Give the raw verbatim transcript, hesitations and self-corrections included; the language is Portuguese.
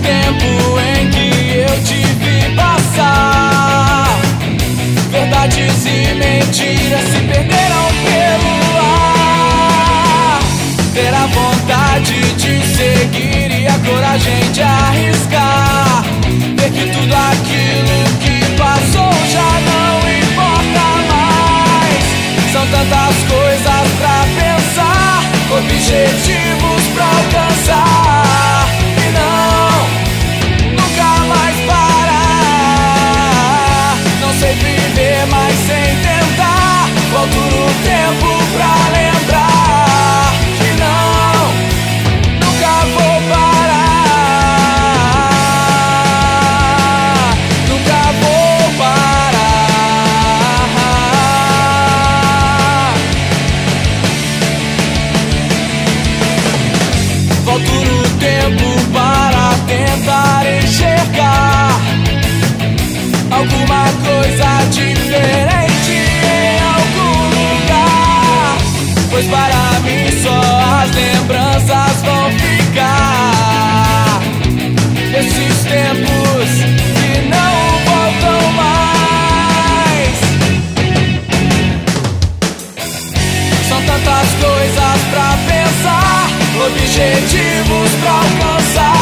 tempo em que eu te vi passar. Verdades e mentiras se perderam pelo ar. Ter a vontade de seguir e a coragem de arriscar. Ver que tudo aquilo que passou já não importa mais. São tantas coisas pra pensar, objetivos pra alcançar. E não, nunca mais parar. Não sei viver, mas sem tentar. Volto no tempo pra lembrar. E não, nunca vou parar. Nunca vou parar. Volto no tempo para tentar enxergar alguma coisa diferente em algum lugar. Pois para mim só as lembranças vão ficar. Esses tempos que não voltam mais. São tantas coisas pra pensar, objetivos pra alcançar.